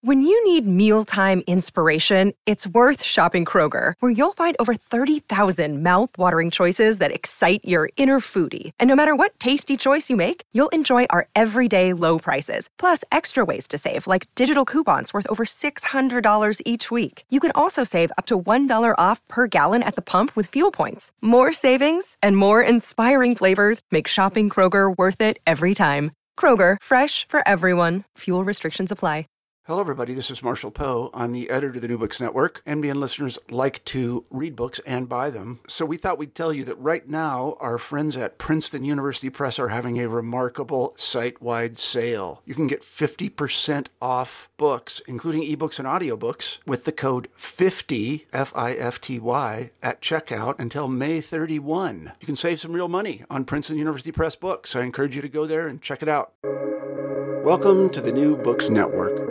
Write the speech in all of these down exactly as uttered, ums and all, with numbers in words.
When you need mealtime inspiration, it's worth shopping Kroger, where you'll find over thirty thousand mouth-watering choices that excite your inner foodie. And no matter what tasty choice you make, you'll enjoy our everyday low prices, plus extra ways to save, like digital coupons worth over six hundred dollars each week. You can also save up to one dollar off per gallon at the pump with fuel points. More savings and more inspiring flavors make shopping Kroger worth it every time. Kroger, fresh for everyone. Fuel restrictions apply. Hello, everybody. This is Marshall Poe. I'm the editor of the New Books Network. N B N listeners like to read books and buy them. So we thought we'd tell you that right now, our friends at Princeton University Press are having a remarkable site-wide sale. You can get fifty percent off books, including ebooks and audiobooks, with the code fifty, F I F T Y, at checkout until May thirty-first. You can save some real money on Princeton University Press books. I encourage you to go there and check it out. Welcome to the New Books Network.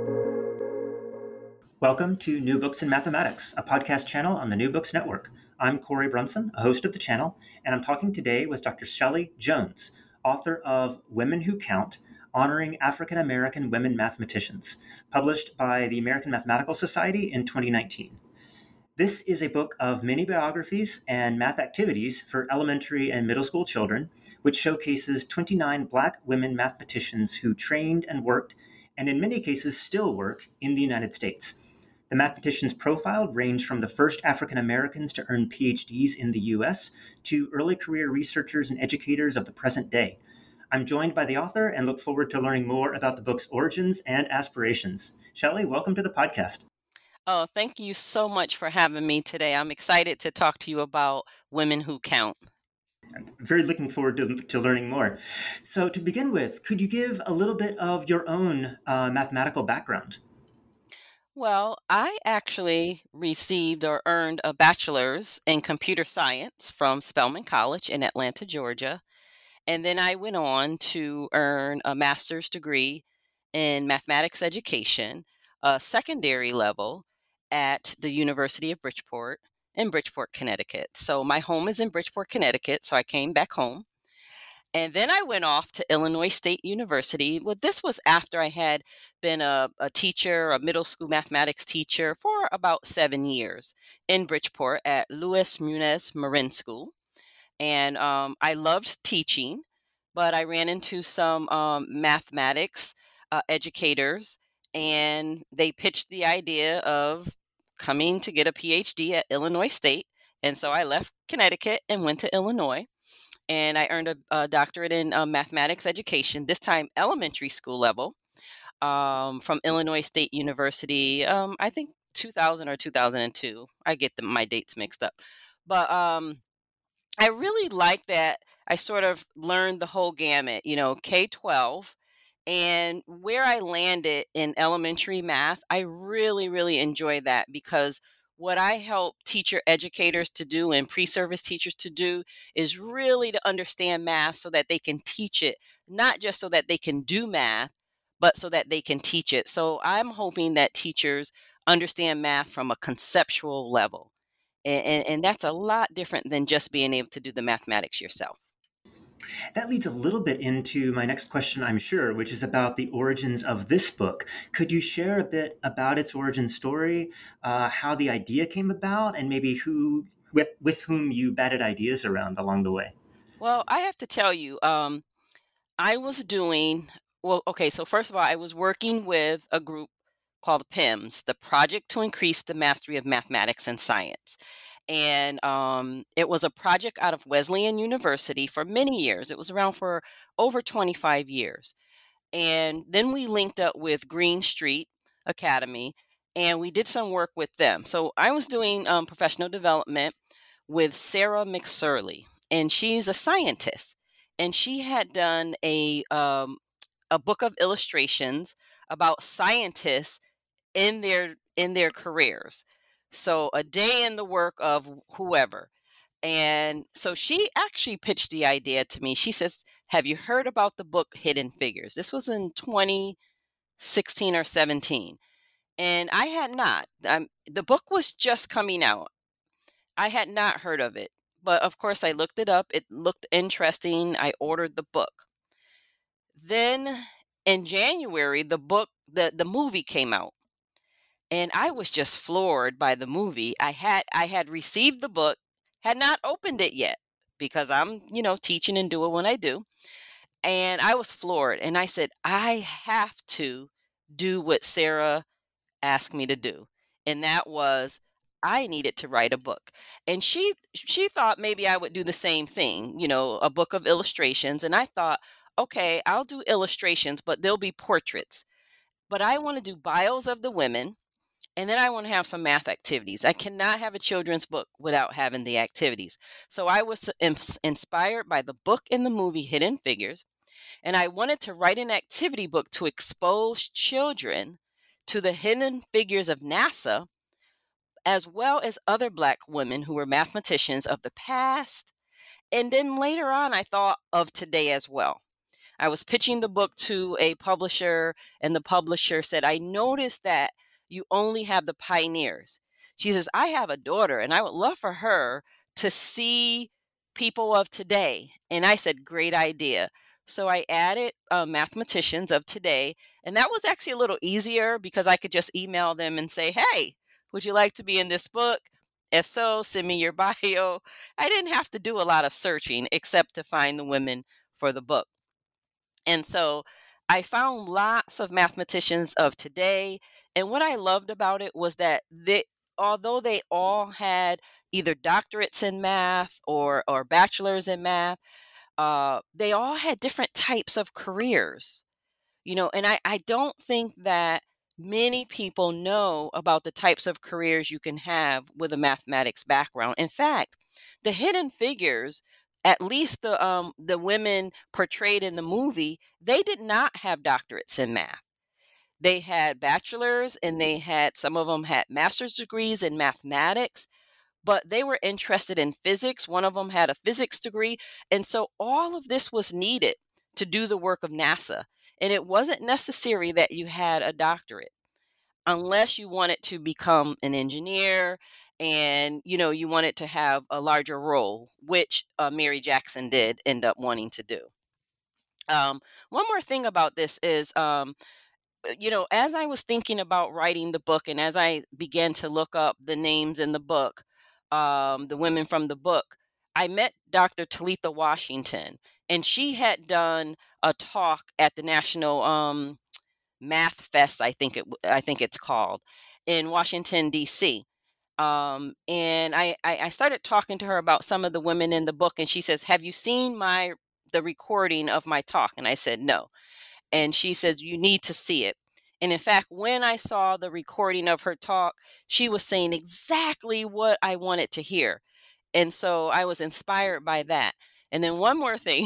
Welcome to New Books in Mathematics, a podcast channel on the New Books Network. I'm Corey Brunson, a host of the channel, and I'm talking today with Doctor Shelley Jones, author of Women Who Count, Honoring African American Women Mathematicians, published by the American Mathematical Society in twenty nineteen. This is a book of mini biographies and math activities for elementary and middle school children, which showcases twenty-nine Black women mathematicians who trained and worked, and in many cases still work, in the United States. The mathematicians profiled range from the first African Americans to earn P H Ds in the U S to early career researchers and educators of the present day. I'm joined by the author and look forward to learning more about the book's origins and aspirations. Shelley, welcome to the podcast. Oh, thank you so much for having me today. I'm excited to talk to you about Women Who Count. I'm very looking forward to, to learning more. So to begin with, could you give a little bit of your own uh, mathematical background? Well, I actually received or earned a bachelor's in computer science from Spelman College in Atlanta, Georgia. And then I went on to earn a master's degree in mathematics education, a secondary level at the University of Bridgeport in Bridgeport, Connecticut. So my home is in Bridgeport, Connecticut, so I came back home. And then I went off to Illinois State University. Well, this was after I had been a, a teacher, a middle school mathematics teacher for about seven years in Bridgeport at Louis Muniz Marin School. And um, I loved teaching, but I ran into some um, mathematics uh, educators, and they pitched the idea of coming to get a P H D at Illinois State. And so I left Connecticut and went to Illinois. And I earned a, a doctorate in uh, mathematics education, this time elementary school level, um, from Illinois State University, um, I think two thousand or two thousand two. I get the, my dates mixed up. But um, I really like that I sort of learned the whole gamut, you know, K twelve. And where I landed in elementary math, I really, really enjoy that, because what I help teacher educators to do and pre-service teachers to do is really to understand math so that they can teach it, not just so that they can do math, but so that they can teach it. So I'm hoping that teachers understand math from a conceptual level. And, and, and that's a lot different than just being able to do the mathematics yourself. That leads a little bit into my next question, I'm sure, which is about the origins of this book. Could you share a bit about its origin story, uh, how the idea came about, and maybe who with, with whom you batted ideas around along the way? Well, I have to tell you, um, I was doing, well, okay, so first of all, I was working with a group called P I M S, the Project to Increase the Mastery of Mathematics and Science. And um, it was a project out of Wesleyan University for many years. It was around for over twenty-five years. And then we linked up with Green Street Academy, and we did some work with them. So I was doing um, professional development with Sarah McSorley, and she's a scientist. And she had done a um, a book of illustrations about scientists in their in their careers. So a day in the work of whoever. And so she actually pitched the idea to me. She says, have you heard about the book Hidden Figures? This was in twenty sixteen or seventeen. And I had not. Um, the book was just coming out. I had not heard of it. But of course, I looked it up. It looked interesting. I ordered the book. Then in January, the book the the movie came out, and I was just floored by the movie. I had I had received the book, had not opened it yet because I'm, you know, teaching and doing what I do. And I was floored. And I said, I have to do what Sarah asked me to do. And that was I needed to write a book. And she she thought maybe I would do the same thing, you know, a book of illustrations. And I thought, okay, I'll do illustrations, but they'll be portraits. But I want to do bios of the women, and then I want to have some math activities. I cannot have a children's book without having the activities. So I was ins- inspired by the book and the movie Hidden Figures, and I wanted to write an activity book to expose children to the hidden figures of NASA, as well as other Black women who were mathematicians of the past. And then later on, I thought of today as well. I was pitching the book to a publisher, and the publisher said, I noticed that you only have the pioneers. She says, I have a daughter, and I would love for her to see people of today. And I said, great idea. So I added uh, mathematicians of today, and that was actually a little easier because I could just email them and say, hey, would you like to be in this book? If so, send me your bio. I didn't have to do a lot of searching except to find the women for the book. And so I found lots of mathematicians of today. And what I loved about it was that they, although they all had either doctorates in math or, or bachelors in math, uh, they all had different types of careers. You know, and I, I don't think that many people know about the types of careers you can have with a mathematics background. In fact, the Hidden Figures, at least the um the women portrayed in the movie, they did not have doctorates in math. They had bachelors, and they had some of them had master's degrees in mathematics, but they were interested in physics. One of them had a physics degree. And so all of this was needed to do the work of NASA. And it wasn't necessary that you had a doctorate unless you wanted to become an engineer and, you know, you wanted to have a larger role, which uh, Mary Jackson did end up wanting to do. Um, one more thing about this is, um, you know, as I was thinking about writing the book and as I began to look up the names in the book, um, the women from the book, I met Doctor Talitha Washington, and she had done a talk at the National um, Math Fest, I think it I think it's called, in Washington, D C. Um, and I, I I started talking to her about some of the women in the book, and she says, "Have you seen my the recording of my talk?" And I said, "No." And she says, you need to see it. And in fact, when I saw the recording of her talk, she was saying exactly what I wanted to hear. And so I was inspired by that. And then one more thing,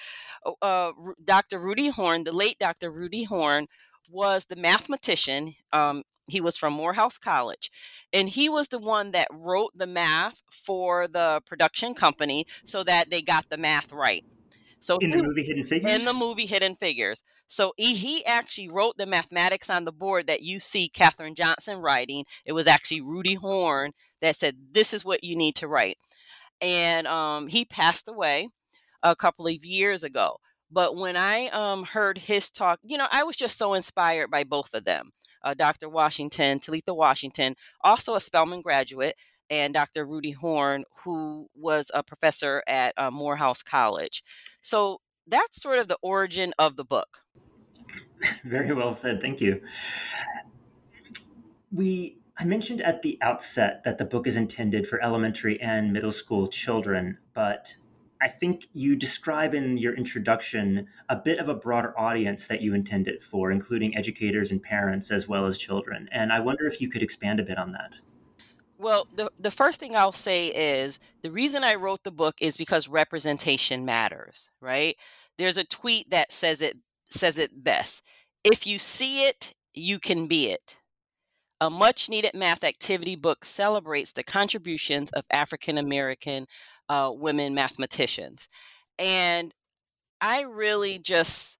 uh, Doctor Rudy Horn, the late Doctor Rudy Horn, was the mathematician. Um, he was from Morehouse College, and he was the one that wrote the math for the production company so that they got the math right. So in he, the movie Hidden Figures? In the movie Hidden Figures. So he, he actually wrote the mathematics on the board that you see Katherine Johnson writing. It was actually Rudy Horn that said, this is what you need to write. And um, he passed away a couple of years ago. But when I um, heard his talk, you know, I was just so inspired by both of them. Uh, Doctor Washington, Talitha Washington, also a Spelman graduate, and Doctor Rudy Horn, who was a professor at uh, Morehouse College. So that's sort of the origin of the book. Very well said. Thank you. We I mentioned at the outset that the book is intended for elementary and middle school children, but I think you describe in your introduction a bit of a broader audience that you intend it for, including educators and parents as well as children. And I wonder if you could expand a bit on that. Well, the, the first thing I'll say is the reason I wrote the book is because representation matters, right? There's a tweet that says it says it best. If you see it, you can be it. A much needed math activity book celebrates the contributions of African American uh, women mathematicians. And I really just,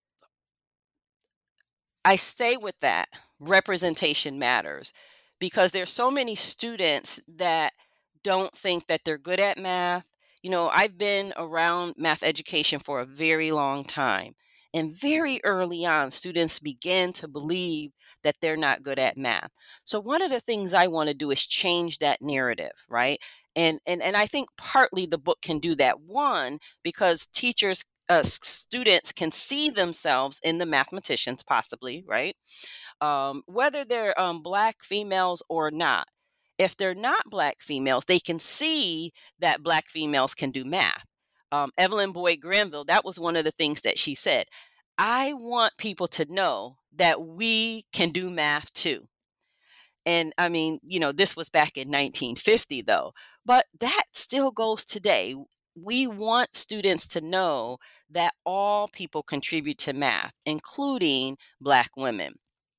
I stay with that. Representation matters because there's so many students that don't think that they're good at math. You know, I've been around math education for a very long time. And very early on, students begin to believe that they're not good at math. So one of the things I want to do is change that narrative, right? And and and I think partly the book can do that. One, because teachers, uh, s- students can see themselves in the mathematicians, possibly, right? Um, whether they're um, Black females or not. If they're not Black females, they can see that Black females can do math. Um, Evelyn Boyd Granville, that was one of the things that she said. I want people to know that we can do math too. And I mean, you know, this was back in nineteen fifty, though, but that still goes today. We want students to know that all people contribute to math, including Black women.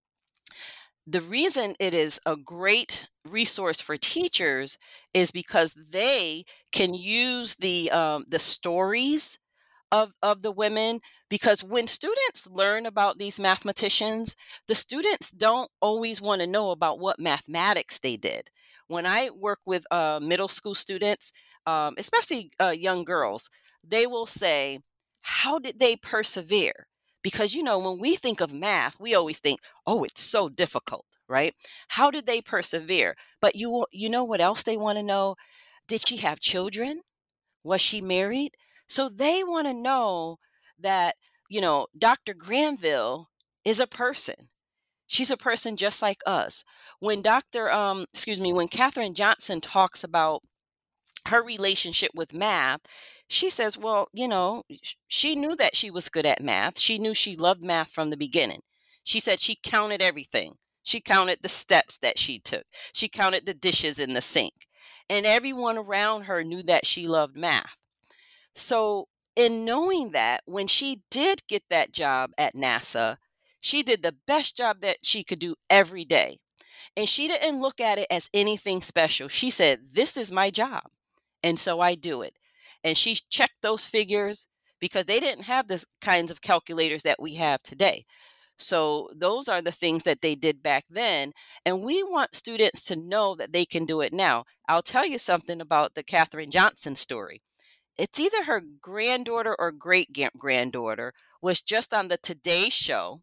The reason it is a great resource for teachers is because they can use the um, the stories of of the women, because when students learn about these mathematicians, the students don't always want to know about what mathematics they did. When I work with uh, middle school students, um, especially uh, young girls, they will say, how did they persevere? Because, you know, when we think of math, we always think, oh, it's so difficult, right? How did they persevere? But you wa- you know what else they want to know? Did she have children? Was she married? So they want to know that, you know, Doctor Granville is a person. She's a person just like us. When Doctor, um, excuse me, when Katherine Johnson talks about her relationship with math, she says, well, you know, sh- she knew that she was good at math. She knew she loved math from the beginning. She said she counted everything. She counted the steps that she took. She counted the dishes in the sink. And everyone around her knew that she loved math. So, in knowing that, when she did get that job at NASA, she did the best job that she could do every day. And she didn't look at it as anything special. She said, this is my job. And so I do it. And she checked those figures because they didn't have the kinds of calculators that we have today. So those are the things that they did back then. And we want students to know that they can do it now. I'll tell you something about the Katherine Johnson story. It's either her granddaughter or great granddaughter was just on the Today Show,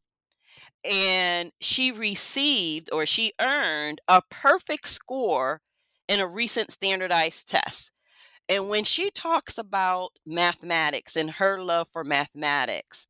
and she received or she earned a perfect score in a recent standardized test. And when she talks about mathematics and her love for mathematics,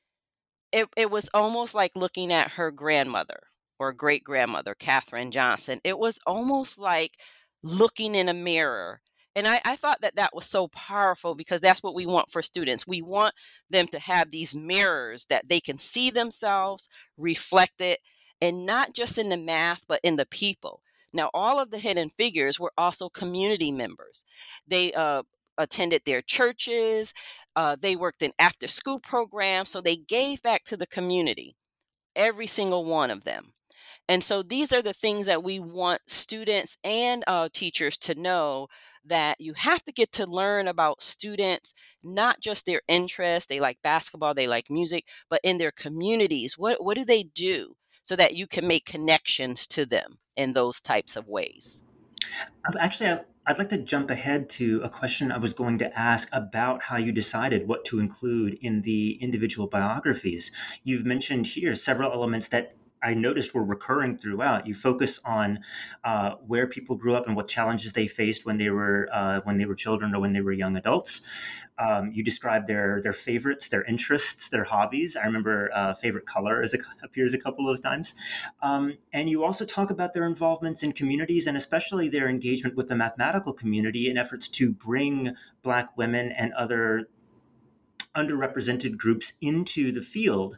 it, it was almost like looking at her grandmother or great grandmother, Katherine Johnson. It was almost like looking in a mirror. And I, I thought that that was so powerful because that's what we want for students. We want them to have these mirrors that they can see themselves, reflect it, and not just in the math, but in the people. Now, all of the Hidden Figures were also community members. They uh, attended their churches, uh, they worked in after school programs, so they gave back to the community, every single one of them. And so these are the things that we want students and uh, teachers to know, that you have to get to learn about students, not just their interests. They like basketball, they like music, but in their communities, what, what do they do so that you can make connections to them in those types of ways? Um, Actually, I- I'd like to jump ahead to a question I was going to ask about how you decided what to include in the individual biographies. You've mentioned here several elements that I noticed were recurring throughout. You focus on uh, where people grew up and what challenges they faced when they were uh, when they were children or when they were young adults. Um, you describe their their favorites, their interests, their hobbies. I remember uh, favorite color as a, appears a couple of times. Um, and you also talk about their involvements in communities and especially their engagement with the mathematical community in efforts to bring Black women and other underrepresented groups into the field.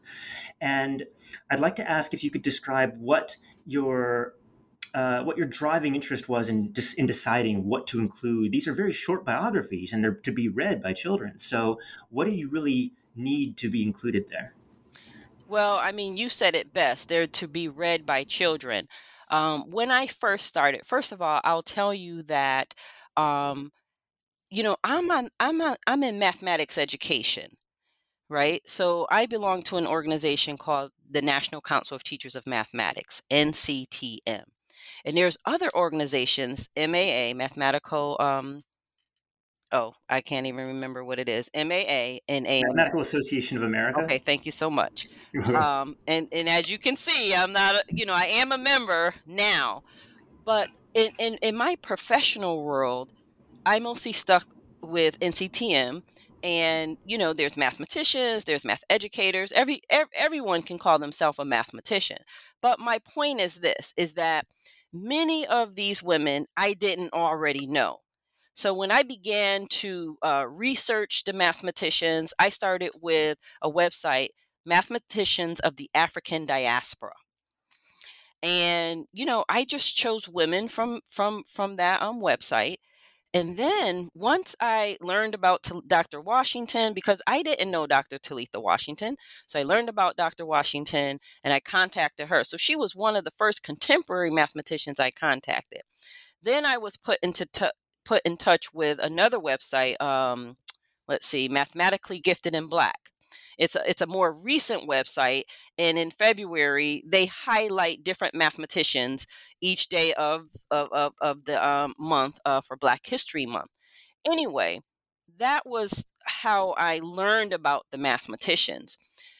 And I'd like to ask if you could describe what your uh, what your driving interest was in dis- in deciding what to include. These are very short biographies, and they're to be read by children. So, what do you really need to be included there? Well, I mean, you said it best. They're to be read by children. Um, when I first started, first of all, I'll tell you that, um, you know, I'm on, I'm on, I'm in mathematics education, right? So I belong to an organization called the National Council of Teachers of Mathematics, N C T M, and there's other organizations, M A A, Mathematical um, oh, I can't even remember what it is. M A A N A. Mathematical Association of America. Okay, thank you so much. Um, and and as you can see, I'm not, a, you know, I am a member now, but in, in in my professional world, I mostly stuck with N C T M, and you know, there's mathematicians, there's math educators. Every, ev- everyone can call themselves a mathematician. But my point is this: is that many of these women I didn't already know. So when I began to uh, research the mathematicians, I started with a website, Mathematicians of the African Diaspora. And you know, I just chose women from from from that um, website. And then once I learned about Tal- Doctor Washington, because I didn't know Doctor Talitha Washington, so I learned about Doctor Washington and I contacted her. So she was one of the first contemporary mathematicians I contacted. Then I was put into t- put in touch with another website. Um, let's see, Mathematically Gifted in Black. It's a, it's a more recent website, and in February they highlight different mathematicians each day of of of, of the um, month uh, for Black History Month. Anyway, that was how I learned about the mathematicians.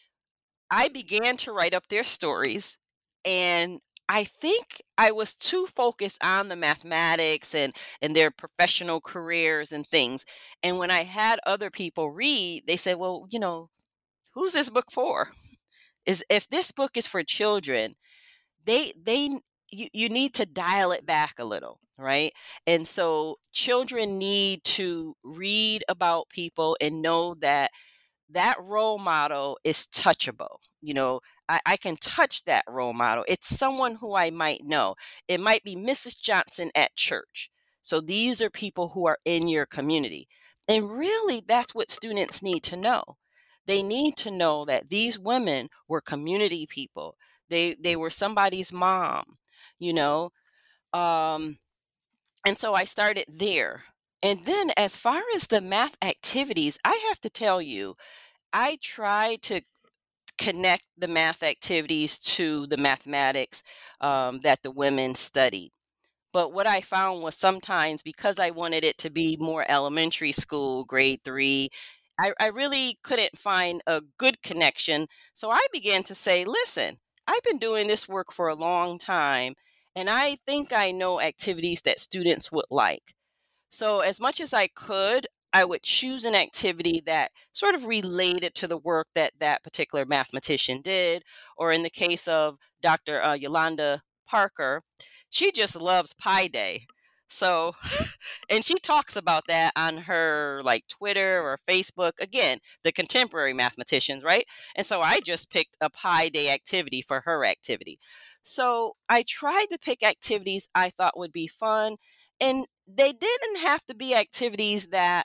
I began to write up their stories, and I think I was too focused on the mathematics and and their professional careers and things. And when I had other people read, they said, "Well, you know, who's this book for? Is if this book is for children, they they you, you need to dial it back a little, right? And so children need to read about people and know that that role model is touchable. You know, I, I can touch that role model. It's someone who I might know. It might be Missus Johnson at church. So these are people who are in your community. And really, that's what students need to know. They need to know that these women were community people. They they were somebody's mom, you know. Um, and so I started there. And then as far as the math activities, I have to tell you, I try to connect the math activities to the mathematics um, that the women studied. But what I found was sometimes because I wanted it to be more elementary school, grade three, I, I really couldn't find a good connection. So I began to say, listen, I've been doing this work for a long time, and I think I know activities that students would like. So, as much as I could, I would choose an activity that sort of related to the work that that particular mathematician did. Or in the case of Doctor Uh, Yolanda Parker, she just loves Pi Day. So, and she talks about that on her like Twitter or Facebook. Again, the contemporary mathematicians, right? And so I just picked a Pi Day activity for her activity. So I tried to pick activities I thought would be fun, and they didn't have to be activities that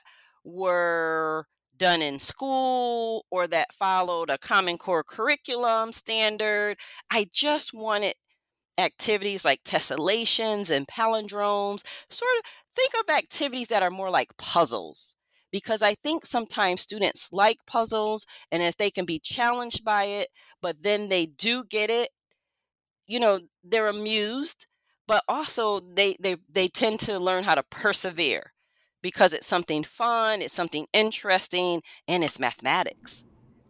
were done in school or that followed a Common Core curriculum standard. I just wanted activities like tessellations and palindromes. Sort of think of activities that are more like puzzles. Because I think sometimes students like puzzles, and if they can be challenged by it, but then they do get it, you know, they're amused, but also they they they tend to learn how to persevere because it's something fun, it's something interesting, and it's mathematics.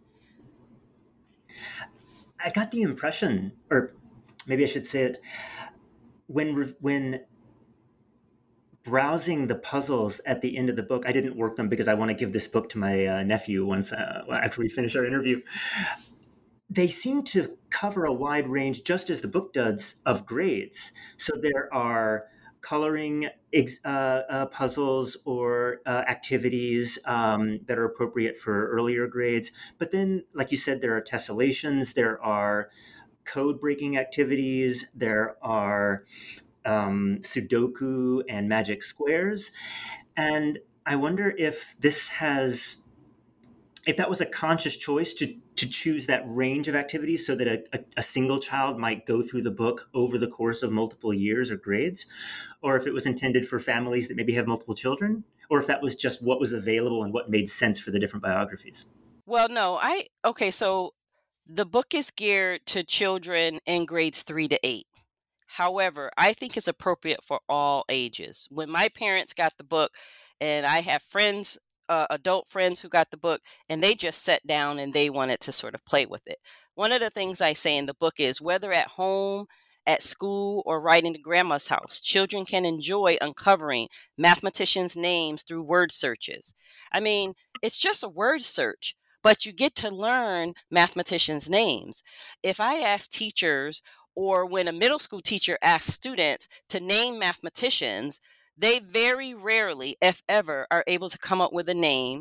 I got the impression, or maybe I should say it, when when browsing the puzzles at the end of the book. I didn't work them because I want to give this book to my uh, nephew once uh, after we finish our interview. They seem to cover a wide range, just as the book does, of grades. So there are coloring uh, uh, puzzles or uh, activities um, that are appropriate for earlier grades. But then, like you said, there are tessellations, there are code breaking activities, there are um, Sudoku and magic squares. And I wonder if this has, if that was a conscious choice to, to choose that range of activities so that a, a, a single child might go through the book over the course of multiple years or grades, or if it was intended for families that maybe have multiple children, or if that was just what was available and what made sense for the different biographies. Well, no, I, okay, so the book is geared to children in grades three to eight. However, I think it's appropriate for all ages. When my parents got the book, And I have friends, uh, adult friends who got the book, and they just sat down and they wanted to sort of play with it. One of the things I say in the book is whether at home, at school, or right into grandma's house, children can enjoy uncovering mathematicians' names through word searches. I mean, it's just a word search, but you get to learn mathematicians' names. If I ask teachers, or when a middle school teacher asks students to name mathematicians, they very rarely, if ever, are able to come up with a name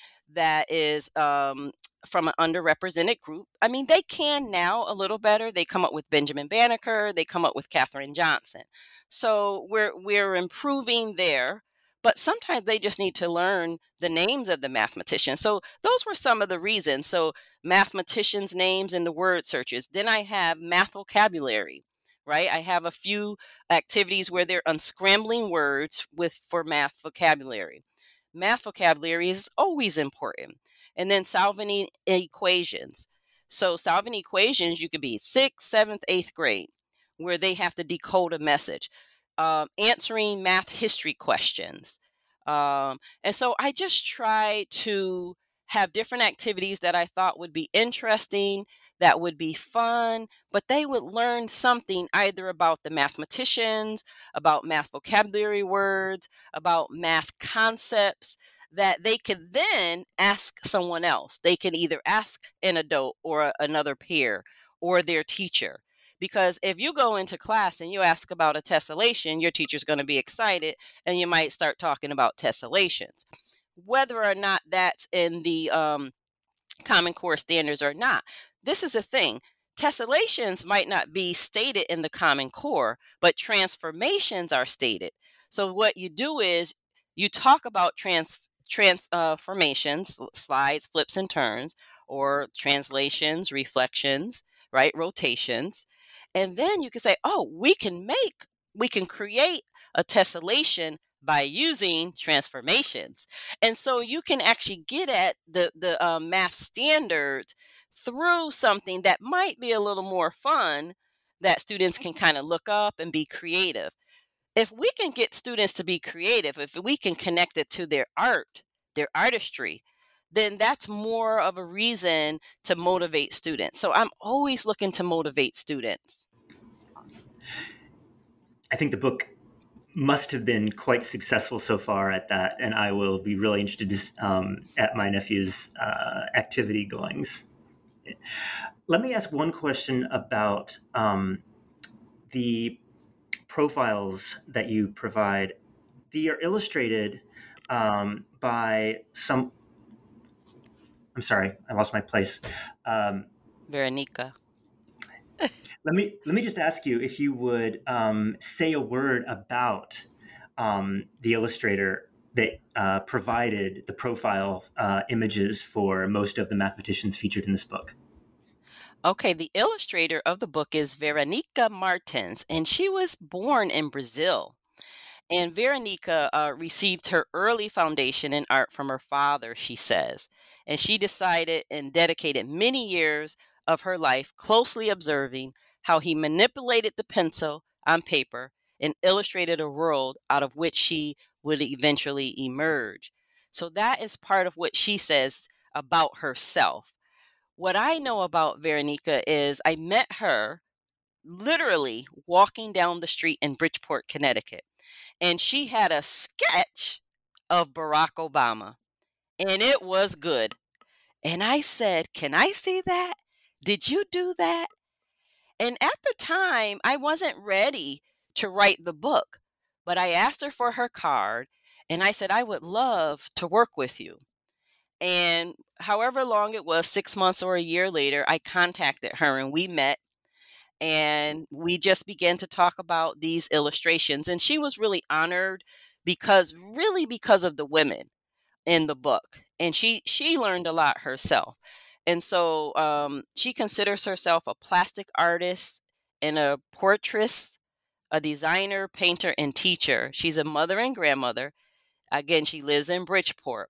that is um, from an underrepresented group. I mean, they can now a little better. They come up with Benjamin Banneker. They come up with Katherine Johnson. So we're we're improving there. But sometimes they just need to learn the names of the mathematicians. So those were some of the reasons. So mathematicians' names in the word searches. Then I have math vocabulary, right? I have a few activities where they're unscrambling words with for math vocabulary. Math vocabulary is always important. And then solving e- equations. So solving equations, you could be sixth, seventh, eighth grade, where they have to decode a message. Um, answering math history questions. Um, and so I just try to have different activities that I thought would be interesting, that would be fun, but they would learn something either about the mathematicians, about math vocabulary words, about math concepts that they could then ask someone else. They can either ask an adult or a- another peer or their teacher. Because if you go into class and you ask about a tessellation, your teacher's going to be excited and you might start talking about tessellations. Whether or not that's in the um, Common Core standards or not, this is a thing. Tessellations might not be stated in the Common Core, but transformations are stated. So what you do is you talk about trans transformations, slides, flips, and turns, or translations, reflections, right, rotations. And then you can say, oh, we can make, we can create a tessellation by using transformations. And so you can actually get at the, the uh, math standards through something that might be a little more fun that students can kind of look up and be creative. If we can get students to be creative, if we can connect it to their art, their artistry, then that's more of a reason to motivate students. So I'm always looking to motivate students. I think the book must have been quite successful so far at that, and I will be really interested um, at my nephew's uh, activity goings. Let me ask one question about um, the profiles that you provide. They are illustrated um, by some. I'm sorry, I lost my place. Um, Veronica. let me let me just ask you if you would um, say a word about um, the illustrator that uh, provided the profile uh, images for most of the mathematicians featured in this book. Okay, the illustrator of the book is Veronica Martins, and she was born in Brazil. And Veronica uh, received her early foundation in art from her father, she says. And she decided and dedicated many years of her life closely observing how he manipulated the pencil on paper and illustrated a world out of which she would eventually emerge. So that is part of what she says about herself. What I know about Veronica is I met her literally walking down the street in Bridgeport, Connecticut, and she had a sketch of Barack Obama, and it was good. And I said, "Can I see that? Did you do that?" And at the time, I wasn't ready to write the book, but I asked her for her card, and I said, "I would love to work with you." And however long it was, six months or a year later, I contacted her and we met and we just began to talk about these illustrations. And she was really honored because, really, because of the women in the book. And she she learned a lot herself. And so um, she considers herself a plastic artist and a portraitist, a designer, painter, and teacher. She's a mother and grandmother. Again, she lives in Bridgeport.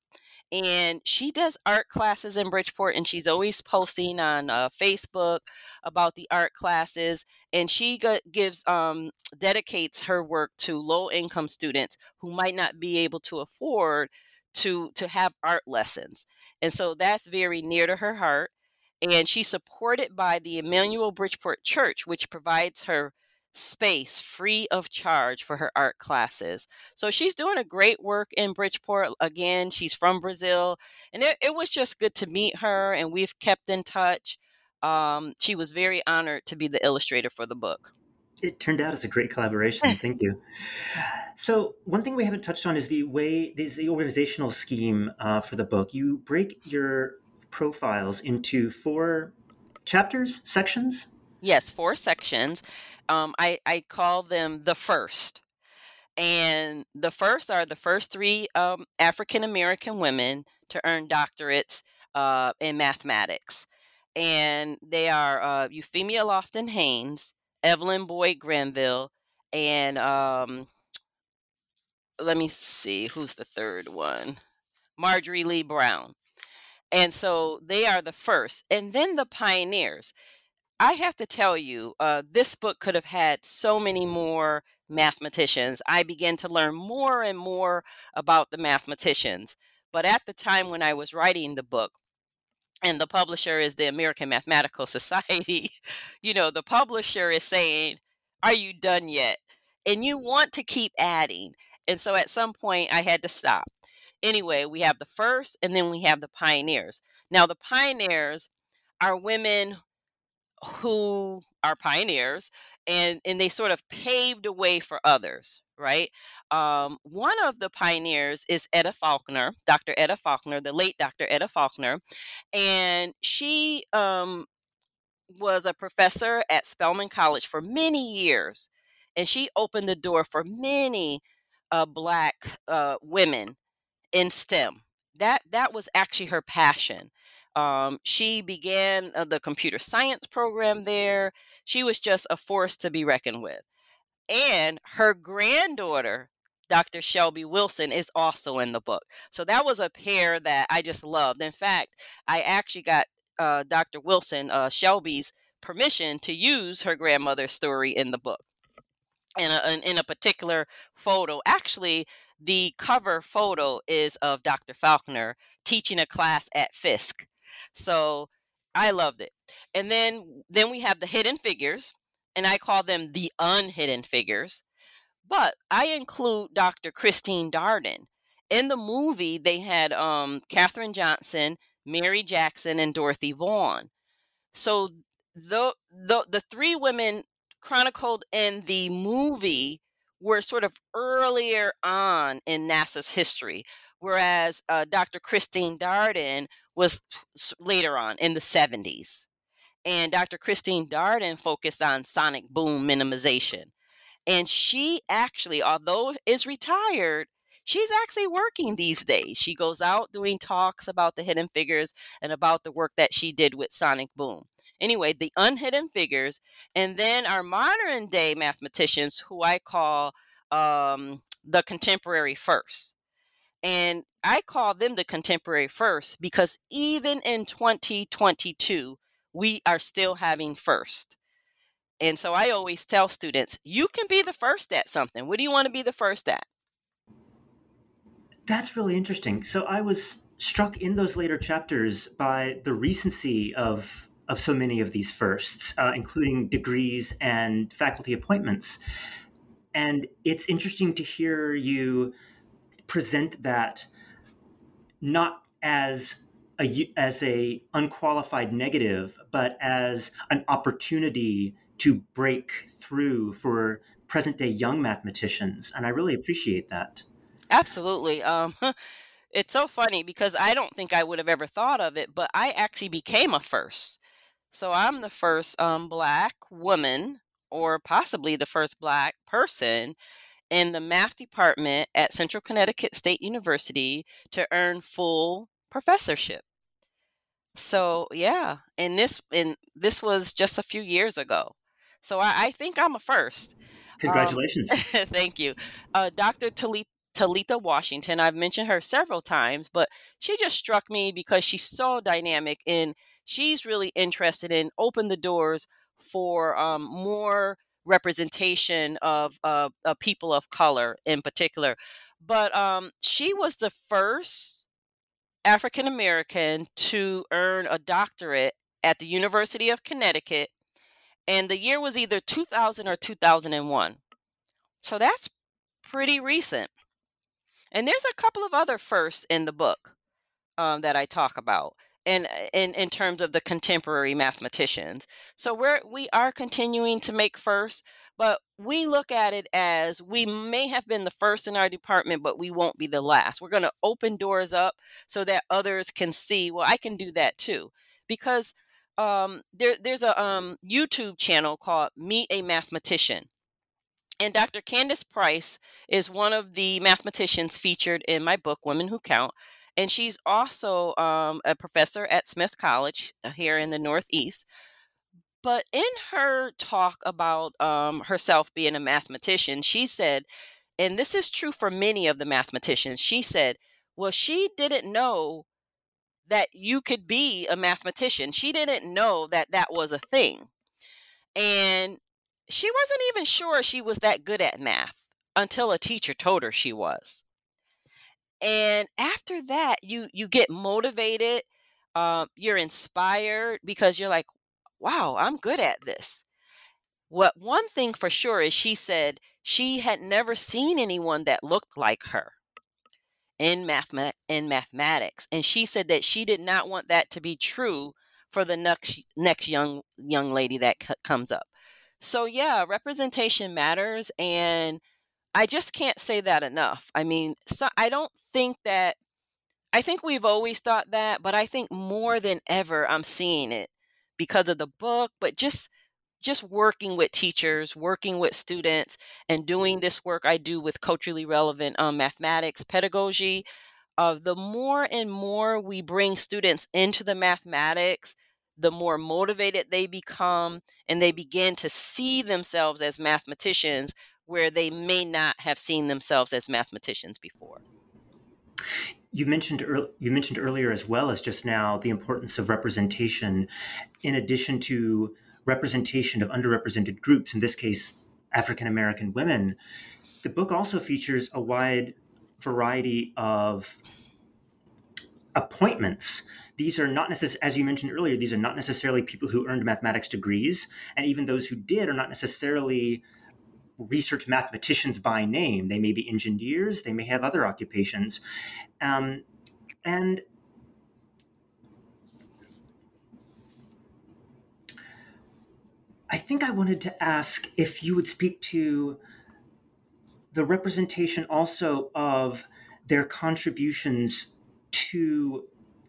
And she does art classes in Bridgeport, and she's always posting on uh, Facebook about the art classes. And she go- gives um, dedicates her work to low income students who might not be able to afford to to have art lessons. And so that's very near to her heart. And she's supported by the Emmanuel Bridgeport Church, which provides her space free of charge for her art classes. So she's doing a great work in Bridgeport. Again, she's from Brazil, and it, it was just good to meet her, and we've kept in touch. Um, she was very honored to be the illustrator for the book. It turned out as a great collaboration. Thank you. So one thing we haven't touched on is the way, is the organizational scheme uh, for the book. You break your profiles into four chapters, sections? Yes, four sections. Um, I, I call them the first. And the first are the first three um, African American women to earn doctorates uh, in mathematics. And they are uh, Euphemia Lofton Haynes, Evelyn Boyd Granville, and um, let me see, who's the third one? Marjorie Lee Brown. And so they are the first. And then the pioneers. I have to tell you, uh, this book could have had so many more mathematicians. I began to learn more and more about the mathematicians. But at the time when I was writing the book, and the publisher is the American Mathematical Society, you know, the publisher is saying, "Are you done yet?" And you want to keep adding. And so at some point, I had to stop. Anyway, we have the first, and then we have the pioneers. Now, the pioneers are women who are pioneers, and and they sort of paved a way for others, right? Um, one of the pioneers is Etta Faulkner, Doctor Etta Faulkner, the late Doctor Etta Faulkner, and she um, was a professor at Spelman College for many years, and she opened the door for many uh, Black uh, women in STEM. That that was actually her passion. Um, she began uh, the computer science program there. She was just a force to be reckoned with. And her granddaughter, Doctor Shelby Wilson, is also in the book. So that was a pair that I just loved. In fact, I actually got uh, Doctor Wilson, uh, Shelby's permission to use her grandmother's story in the book. In a, in a particular photo. Actually, the cover photo is of Doctor Faulkner teaching a class at Fisk. So I loved it. And then then we have the hidden figures, and I call them the unhidden figures. But I include Doctor Christine Darden. In the movie, they had um, Katherine Johnson, Mary Jackson, and Dorothy Vaughan. So the the the three women chronicled in the movie were sort of earlier on in NASA's history, whereas uh, Doctor Christine Darden was later on in the seventies. And Doctor Christine Darden focused on sonic boom minimization. And she actually, although is retired, she's actually working these days. She goes out doing talks about the hidden figures and about the work that she did with sonic boom. Anyway, the unhidden figures, and then our modern day mathematicians, who I call um, the contemporary first. And I call them the contemporary first because even in twenty twenty-two, we are still having first. And so I always tell students, you can be the first at something. What do you want to be the first at? That's really interesting. So I was struck in those later chapters by the recency of of so many of these firsts, uh, including degrees and faculty appointments. And it's interesting to hear you present that not as a, as a unqualified negative, but as an opportunity to break through for present day young mathematicians. And I really appreciate that. Absolutely. Um, it's so funny because I don't think I would have ever thought of it, but I actually became a first. So I'm the first um, Black woman, or possibly the first Black person in the math department at Central Connecticut State University to earn full professorship. So yeah, and this and this was just a few years ago. So I, I think I'm a first. Um, Congratulations. thank you. Uh, Doctor Tali- Talitha Washington. I've mentioned her several times, but she just struck me because she's so dynamic and she's really interested in open the doors for um, more representation of, uh, of people of color in particular. But um, she was the first African American to earn a doctorate at the University of Connecticut, and the year was either two thousand or two thousand one. So that's pretty recent. And there's a couple of other firsts in the book um, that I talk about, and in in terms of the contemporary mathematicians. So we're we are continuing to make firsts, but we look at it as we may have been the first in our department, but we won't be the last. We're going to open doors up so that others can see, well, I can do that too. Because um, there, there's a um, YouTube channel called Meet a Mathematician. And Doctor Candace Price is one of the mathematicians featured in my book, Women Who Count. And she's also um, a professor at Smith College here in the Northeast. But in her talk about um, herself being a mathematician, she said, and this is true for many of the mathematicians, she said, well, she didn't know that you could be a mathematician. She didn't know that that was a thing. And she wasn't even sure she was that good at math until a teacher told her she was. And after that, you you get motivated, um, you're inspired because you're like, wow, I'm good at this. What one thing for sure is she said she had never seen anyone that looked like her in math in mathematics, and she said that she did not want that to be true for the next next young young lady that c- comes up. So yeah, representation matters, and I just can't say that enough. I mean, so I don't think that I think we've always thought that, but I think more than ever I'm seeing it because of the book, but just just working with teachers, working with students, and doing this work I do with culturally relevant um, mathematics pedagogy. Uh, the more and more we bring students into the mathematics, the more motivated they become, and they begin to see themselves as mathematicians where they may not have seen themselves as mathematicians before. You mentioned earl- you mentioned earlier as well as just now the importance of representation, in addition to representation of underrepresented groups, in this case, African American women. The book also features a wide variety of appointments. These are not necessarily, as you mentioned earlier, these are not necessarily people who earned mathematics degrees, and even those who did are not necessarily research mathematicians by name. They may be engineers, they may have other occupations. Um, and I think I wanted to ask if you would speak to the representation also of their contributions to,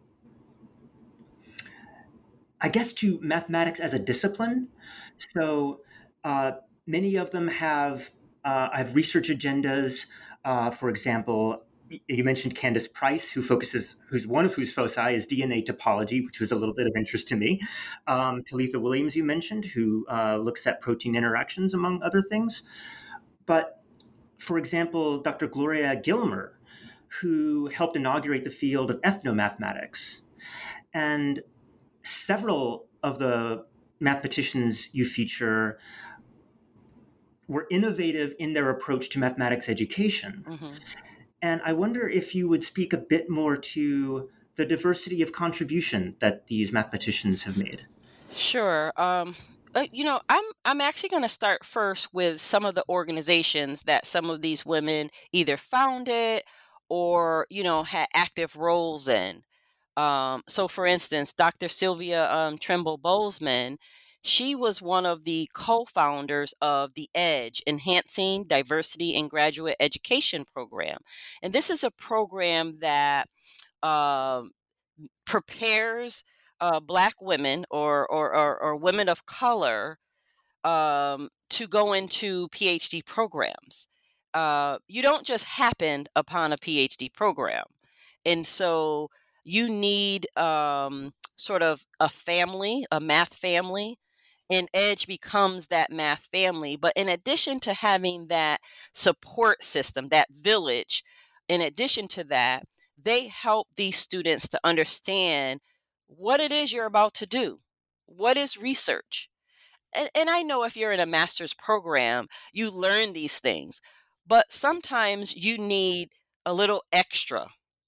I guess, to mathematics as a discipline. So uh, many of them have uh, have research agendas. Uh, for example, you mentioned Candace Price, who focuses, who's one of whose foci is D N A topology, which was a little bit of interest to me. Um, Talitha Williams, you mentioned, who uh, looks at protein interactions, among other things. But for example, Doctor Gloria Gilmer, who helped inaugurate the field of ethnomathematics. And several of the mathematicians you feature were innovative in their approach to mathematics education. Mm-hmm. And I wonder if you would speak a bit more to the diversity of contribution that these mathematicians have made. Sure. Um, uh, you know, I'm I'm actually going to start first with some of the organizations that some of these women either founded or, you know, had active roles in. Um, so, for instance, Doctor Sylvia um, Trimble Bozeman, she was one of the co-founders of the EDGE, Enhancing Diversity in Graduate Education program. And this is a program that um, prepares uh, Black women or, or, or, or women of color um, to go into PhD programs. Uh, you don't just happen upon a PhD program. And so you need um, sort of a family, a math family, and EDGE becomes that math family. But in addition to having that support system, that village, in addition to that, they help these students to understand what it is you're about to do. What is research? And, and I know if you're in a master's program, you learn these things, but sometimes you need a little extra.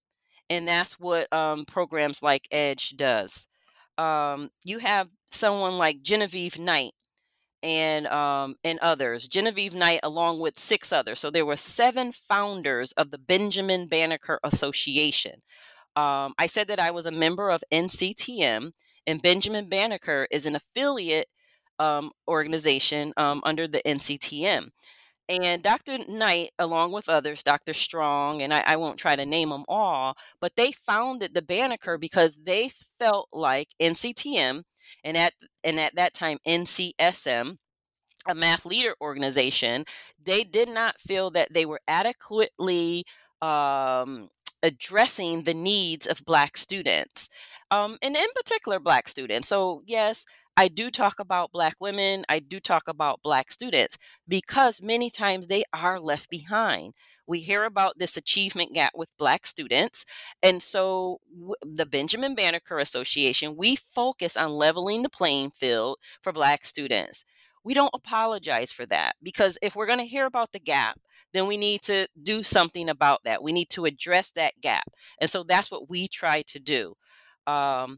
And that's what um, programs like EDGE does. Um, you have someone like Genevieve Knight and um, and others. Genevieve Knight, along with six others. So there were seven founders of the Benjamin Banneker Association. Um, I said that I was a member of N C T M, and Benjamin Banneker is an affiliate um, organization um, under the N C T M. And Doctor Knight, along with others, Doctor Strong, and I, I won't try to name them all, but they founded the Banneker because they felt like N C T M and at and at that time N C S M, a math leader organization, they did not feel that they were adequately um, addressing the needs of Black students, um, and in particular Black students. So yes, I do talk about Black women. I do talk about Black students because many times they are left behind. We hear about this achievement gap with Black students. And so w- the Benjamin Banneker Association, we focus on leveling the playing field for Black students. We don't apologize for that because if we're going to hear about the gap, then we need to do something about that. We need to address that gap. And so that's what we try to do. Um,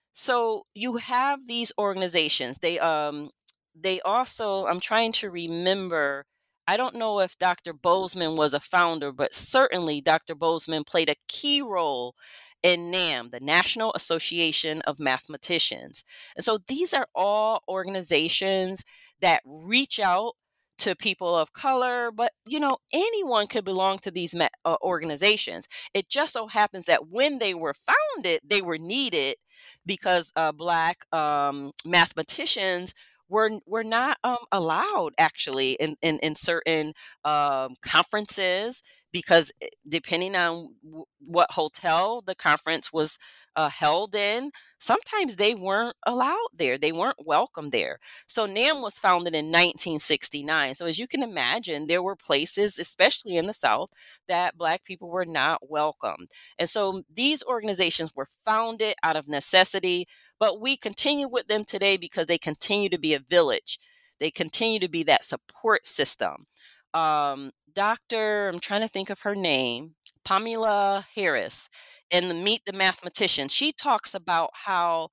so you have these organizations. They um they also, I'm trying to remember, I don't know if Doctor Bozeman was a founder, but certainly Doctor Bozeman played a key role in NAM, the National Association of Mathematicians. And so these are all organizations that reach out to people of color, but you know, anyone could belong to these ma- uh, organizations. It just so happens that when they were founded, they were needed because uh, Black um, mathematicians were were not um, allowed actually in in, in certain um, conferences because eh, depending on w- what hotel the conference was uh, held in, sometimes they weren't allowed there. They weren't welcome there. So NAM was founded in nineteen sixty-nine. So as you can imagine, there were places, especially in the South, that Black people were not welcome. And so these organizations were founded out of necessity, but we continue with them today because they continue to be a village. They continue to be that support system. Um, Doctor, I'm trying to think of her name, Pamela Harris, in the Meet the Mathematician, she talks about how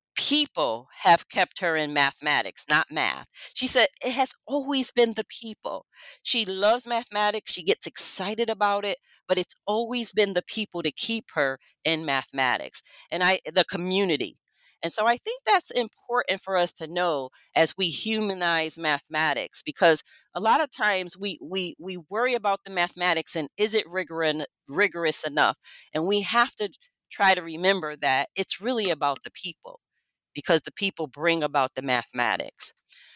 people have kept her in mathematics, not math. She said it has always been the people. She loves mathematics, she gets excited about it, but it's always been the people to keep her in mathematics and I the community. And so I think that's important for us to know as we humanize mathematics because a lot of times we we we worry about the mathematics and is it rigorous rigorous enough? And we have to try to remember that it's really about the people because the people bring about the mathematics.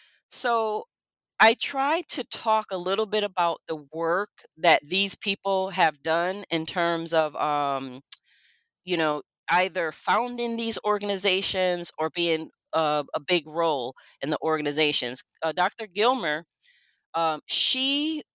So I tried to talk a little bit about the work that these people have done in terms of, um, you know, either founding these organizations or being uh, a big role in the organizations. Uh, Doctor Gilmer, um, she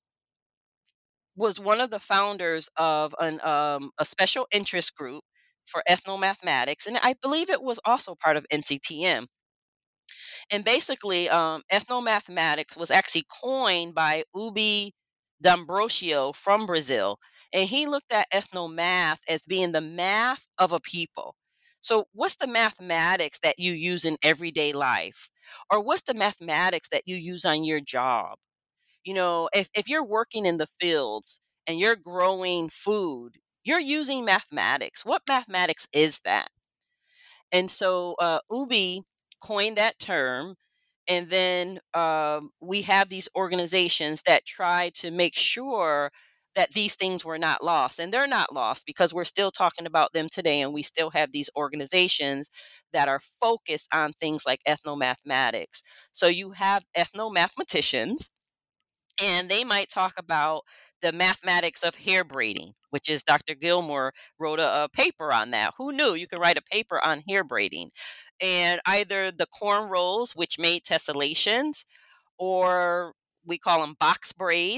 was one of the founders of an um, a special interest group for ethnomathematics, and I believe it was also part of N C T M. And basically, um, ethnomathematics was actually coined by Ubi D'Ambrosio from Brazil. And he looked at ethnomath as being the math of a people. So, what's the mathematics that you use in everyday life? Or what's the mathematics that you use on your job? You know, if, if you're working in the fields and you're growing food, you're using mathematics. What mathematics is that? And so uh, Ubi coined that term. And then um, we have these organizations that try to make sure that these things were not lost. And they're not lost because we're still talking about them today. And we still have these organizations that are focused on things like ethnomathematics. So you have ethnomathematicians and they might talk about the mathematics of hair braiding, which is Doctor Gilmore wrote a, a paper on that. Who knew you could write a paper on hair braiding? And either the corn rolls, which made tessellations, or we call them box braids.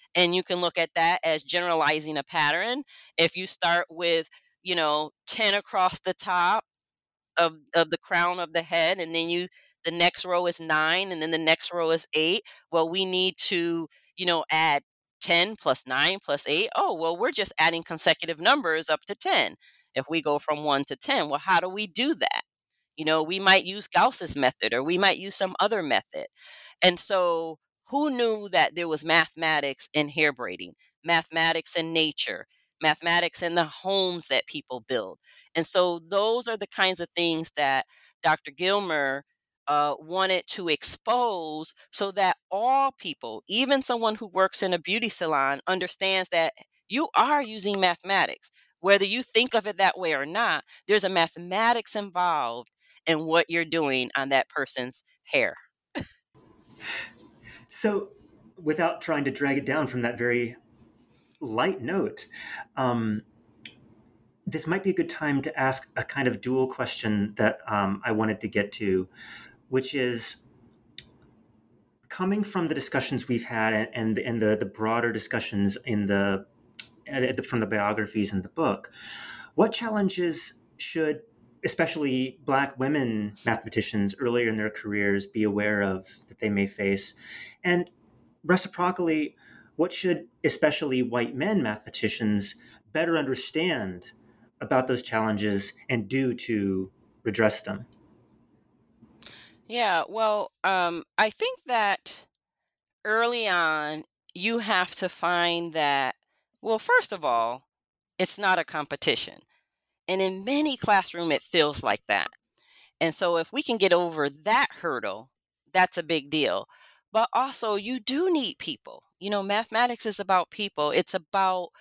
And you can look at that as generalizing a pattern. If you start with, you know, ten across the top of of the crown of the head, and then you the next row is nine, and then the next row is eight. Well, we need to, you know, add ten plus nine plus eight. Oh, well, we're just adding consecutive numbers up to ten. If we go from one to ten, well, how do we do that? You know, we might use Gauss's method, or we might use some other method. And so, who knew that there was mathematics in hair braiding, mathematics in nature, mathematics in the homes that people build? And so, those are the kinds of things that Doctor Gilmer uh, wanted to expose, so that all people, even someone who works in a beauty salon, understands that you are using mathematics. Whether you think of it that way or not, there's a mathematics involved in what you're doing on that person's hair. So, without trying to drag it down from that very light note, um, this might be a good time to ask a kind of dual question that um, I wanted to get to, which is, coming from the discussions we've had and and the, the broader discussions in the from the biographies in the book, what challenges should especially Black women mathematicians earlier in their careers be aware of that they may face? And reciprocally, what should especially white men mathematicians better understand about those challenges and do to redress them? Yeah, well, um, I think that early on, you have to find that, well, first of all, it's not a competition. And in many classroom, it feels like that. And so if we can get over that hurdle, that's a big deal. But also, you do need people. You know, mathematics is about people. It's about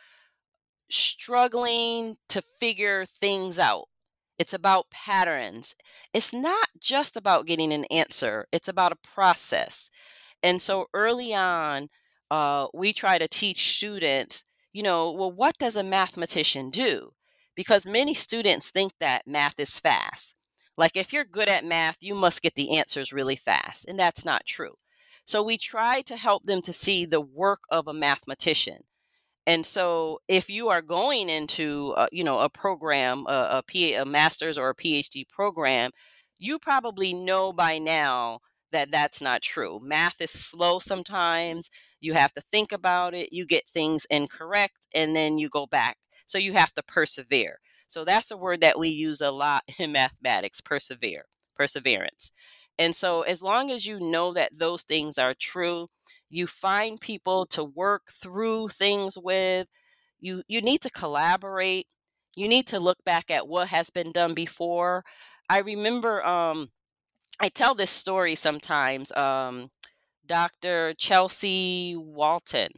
struggling to figure things out. It's about patterns. It's not just about getting an answer, it's about a process. And so early on, uh, we try to teach students, you know, well, what does a mathematician do? Because many students think that math is fast. Like if you're good at math, you must get the answers really fast. And that's not true. So we try to help them to see the work of a mathematician. And so if you are going into, uh, you know, a program, a, a, P, a master's or a PhD program, you probably know by now that that's not true. Math is slow sometimes. You have to think about it. You get things incorrect, and then you go back. So you have to persevere. So that's a word that we use a lot in mathematics, persevere, perseverance. And so as long as you know that those things are true, you find people to work through things with. You you need to collaborate. You need to look back at what has been done before. I remember um, I tell this story sometimes. Um, Doctor Chelsea Walton.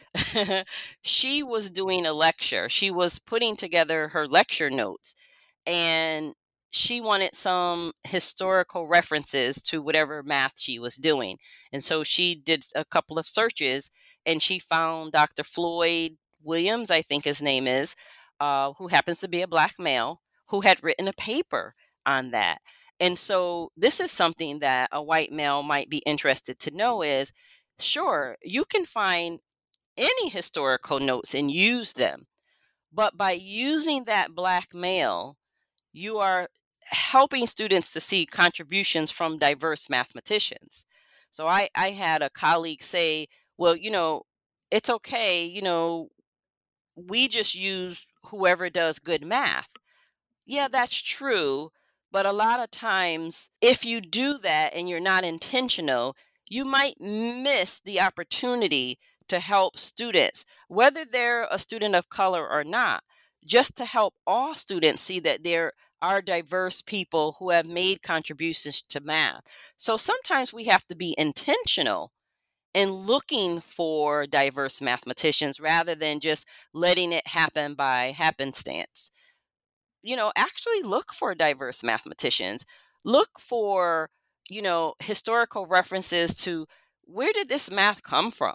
She was doing a lecture. She was putting together her lecture notes, and she wanted some historical references to whatever math she was doing. And so she did a couple of searches, and she found Doctor Floyd Williams, I think his name is, uh, who happens to be a Black male, who had written a paper on that. And so this is something that a white male might be interested to know is, sure, you can find any historical notes and use them. But by using that Black male, you are helping students to see contributions from diverse mathematicians. So I, I had a colleague say, well, you know, it's okay, you know, we just use whoever does good math. Yeah, that's true. But a lot of times, if you do that and you're not intentional, you might miss the opportunity to help students, whether they're a student of color or not, just to help all students see that there are diverse people who have made contributions to math. So sometimes we have to be intentional in looking for diverse mathematicians rather than just letting it happen by happenstance. You know, actually look for diverse mathematicians. Look for, you know, historical references to where did this math come from?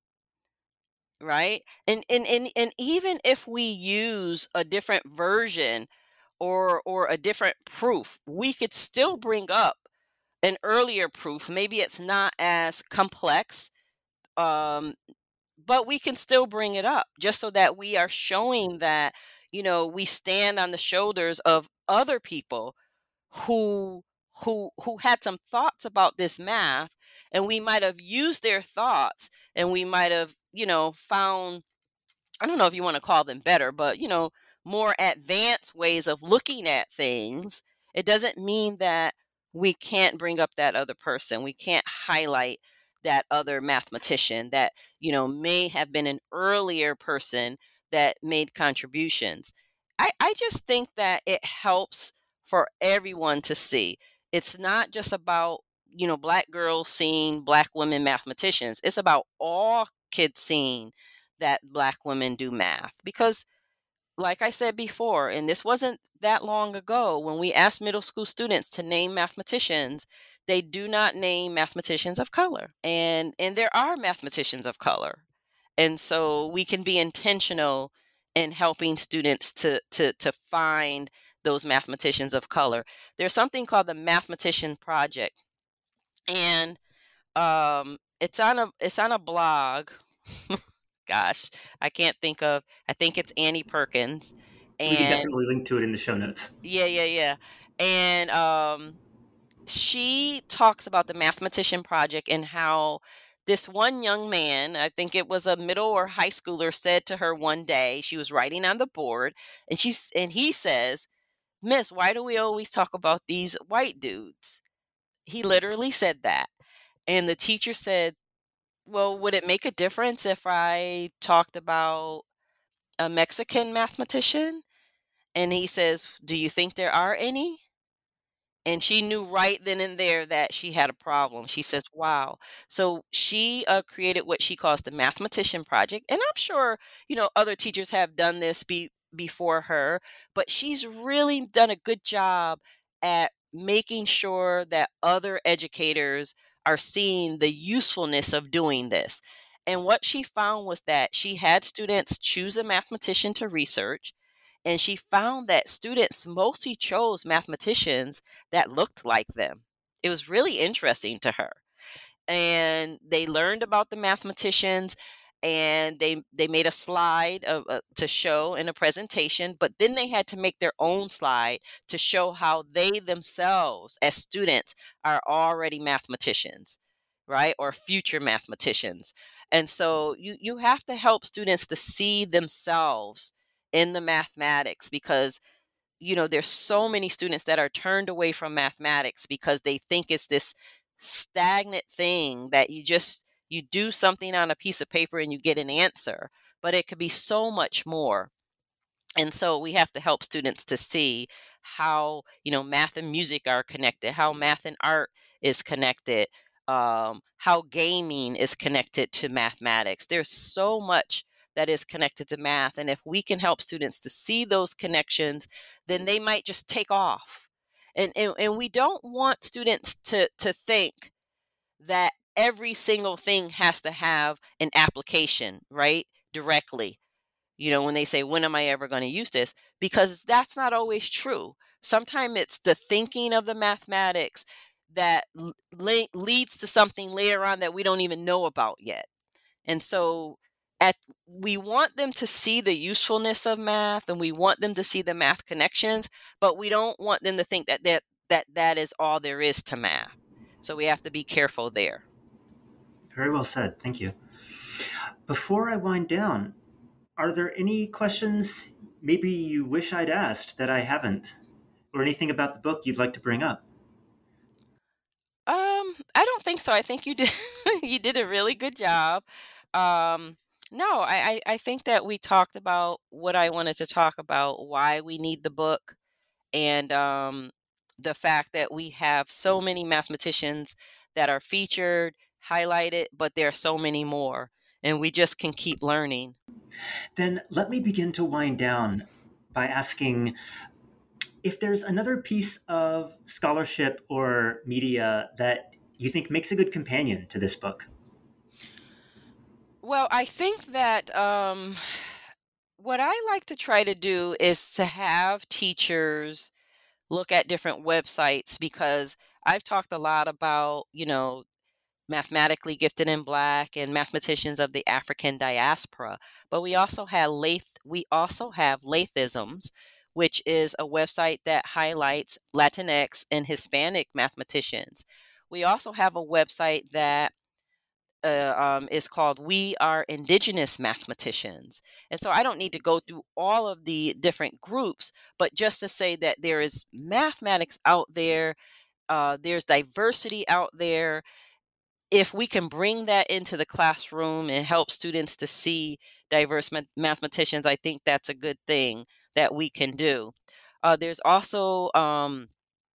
Right? And and and, and even if we use a different version or or a different proof, we could still bring up an earlier proof. Maybe it's not as complex, um, but we can still bring it up just so that we are showing that, you know, we stand on the shoulders of other people who who who had some thoughts about this math, and we might have used their thoughts, and we might have, you know, found, I don't know if you want to call them better, but, you know, more advanced ways of looking at things. It doesn't mean that we can't bring up that other person. We can't highlight that other mathematician that, you know, may have been an earlier person that made contributions. I, I just think that it helps for everyone to see. It's not just about, you know, Black girls seeing Black women mathematicians. It's about all kids seeing that Black women do math. Because, like I said before, and this wasn't that long ago, when we asked middle school students to name mathematicians, they do not name mathematicians of color. And and there are mathematicians of color. And so we can be intentional in helping students to to to find those mathematicians of color. There's something called the Mathematician Project. And um it's on a it's on a blog. Gosh, I can't think of, I think it's Annie Perkins. We can And definitely link to it in the show notes. yeah, yeah, yeah. And um, she talks about the Mathematician Project and how this one young man, I think it was a middle or high schooler, said to her one day, she was writing on the board, and she's and he says, "Miss, why do we always talk about these white dudes?" He literally said that. And the teacher said, "Well, would it make a difference if I talked about a Mexican mathematician?" And he says, "Do you think there are any?" And she knew right then and there that she had a problem. She says, "Wow." So she uh, created what she calls the Mathematician Project. And I'm sure, you know, other teachers have done this be- before her, but she's really done a good job at making sure that other educators are seeing the usefulness of doing this. And what she found was that she had students choose a mathematician to research, and she found that students mostly chose mathematicians that looked like them. It was really interesting to her. And they learned about the mathematicians, and they they made a slide of, uh, to show in a presentation, but then they had to make their own slide to show how they themselves as students are already mathematicians, right? Or future mathematicians. And so you you have to help students to see themselves in the mathematics, because, you know, there's so many students that are turned away from mathematics because they think it's this stagnant thing that you just you do something on a piece of paper and you get an answer, but it could be so much more. And so we have to help students to see how, you know, math and music are connected, how math and art is connected, um, how gaming is connected to mathematics. There's so much that is connected to math. And if we can help students to see those connections, then they might just take off. And, and, and we don't want students to, to think that every single thing has to have an application, right? Directly. You know, when they say, when am I ever going to use this? Because that's not always true. Sometimes it's the thinking of the mathematics that le- leads to something later on that we don't even know about yet. And so at we want them to see the usefulness of math, and we want them to see the math connections, but we don't want them to think that that, that, that is all there is to math. So we have to be careful there. Very well said. Thank you. Before I wind down, are there any questions maybe you wish I'd asked that I haven't, or anything about the book you'd like to bring up? Um, I don't think so. I think you did you did a really good job. Um, no, I, I I think that we talked about what I wanted to talk about, why we need the book, and um, the fact that we have so many mathematicians that are featured, highlighted, but there are so many more, and we just can keep learning. Then let me begin to wind down by asking if there's another piece of scholarship or media that you think makes a good companion to this book. Well, I think that um, what I like to try to do is to have teachers look at different websites, because I've talked a lot about, you know, Mathematically Gifted and Black and Mathematicians of the African Diaspora. But we also have Lath we also have Lathisms, which is a website that highlights Latinx and Hispanic mathematicians. We also have a website that uh, um, is called We Are Indigenous Mathematicians. And so I don't need to go through all of the different groups, but just to say that there is mathematics out there, uh, there's diversity out there. If we can bring that into the classroom and help students to see diverse ma- mathematicians, I think that's a good thing that we can do. Uh, there's also um,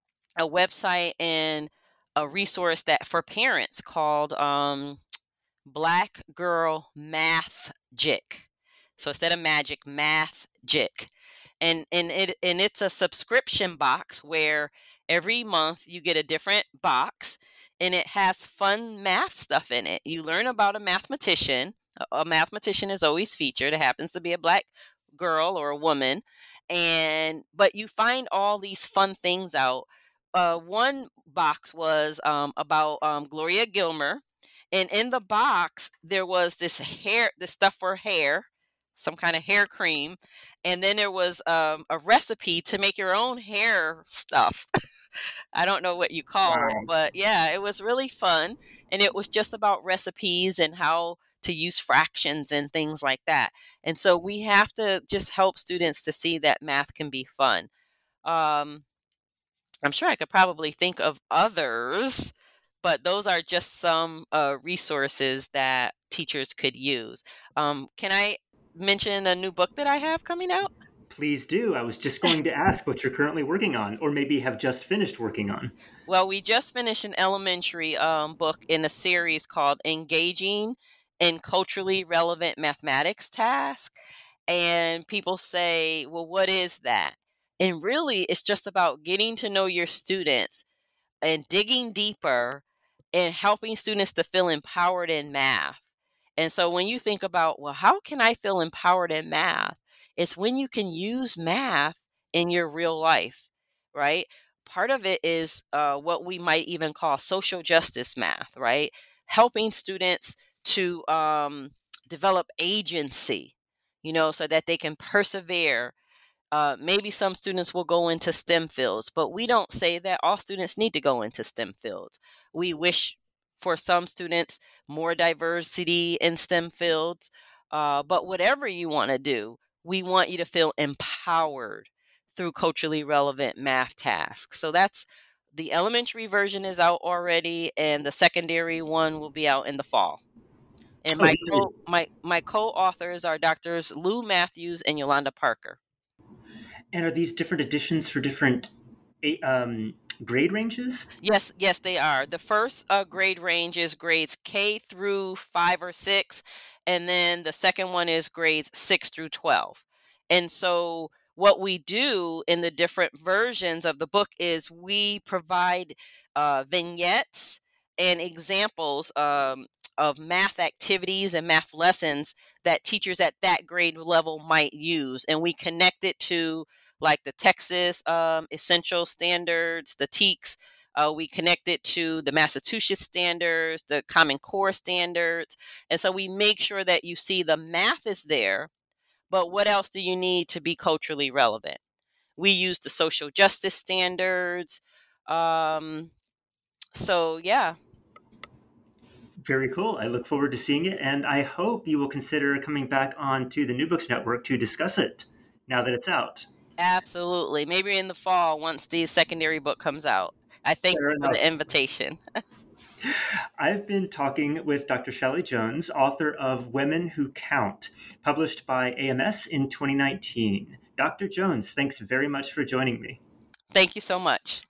a website and a resource that for parents called um, Black Girl Math-Jic. So instead of magic, Math-Jic. And and it and it's a subscription box where every month you get a different box and it has fun math stuff in it. You learn about a mathematician. A, a mathematician is always featured. It happens to be a Black girl or a woman. And but you find all these fun things out. Uh, one box was um, about um, Gloria Gilmer, and in the box there was this hair, this stuff for hair, some kind of hair cream, and then there was um, a recipe to make your own hair stuff. I don't know what you call Wow. it, but yeah, it was really fun, and it was just about recipes and how to use fractions and things like that. And so we have to just help students to see that math can be fun. Um, I'm sure I could probably think of others, but those are just some uh, resources that teachers could use. Um, can I mention a new book that I have coming out? Please do. I was just going to ask what you're currently working on, or maybe have just finished working on. Well, we just finished an elementary um, book in a series called Engaging in Culturally Relevant Mathematics Task. And people say, well, what is that? And really, it's just about getting to know your students and digging deeper and helping students to feel empowered in math. And so when you think about, well, how can I feel empowered in math? It's when you can use math in your real life, right? Part of it is uh, what we might even call social justice math, right? Helping students to um, develop agency, you know, so that they can persevere. Uh, maybe some students will go into STEM fields, but we don't say that all students need to go into STEM fields. We wish for some students more diversity in STEM fields, uh, but whatever you want to do, we want you to feel empowered through culturally relevant math tasks. So that's the elementary version is out already, and the secondary one will be out in the fall. And Oh, my these are, co my my co-authors are Doctors Lou Matthews and Yolanda Parker. and are these different editions for different eh, um, grade ranges? Yes, yes, they are. The first uh, grade range is grades K through five or six, and then the second one is grades six through twelve. And so, what we do in the different versions of the book is we provide uh, vignettes and examples um, of math activities and math lessons that teachers at that grade level might use, and we connect it to like the Texas um, Essential Standards, the T E K S. Uh, we connect it to the Massachusetts standards, the Common Core standards. And so we make sure that you see the math is there, but what else do you need to be culturally relevant? We use the social justice standards. Um, so, yeah. Very cool. I look forward to seeing it, and I hope you will consider coming back on to the New Books Network to discuss it now that it's out. Absolutely. Maybe in the fall once the secondary book comes out. I thank Fair you for enough. the invitation. I've been talking with Doctor Shelley Jones, author of Women Who Count, published by A M S in twenty nineteen. Doctor Jones, thanks very much for joining me. Thank you so much.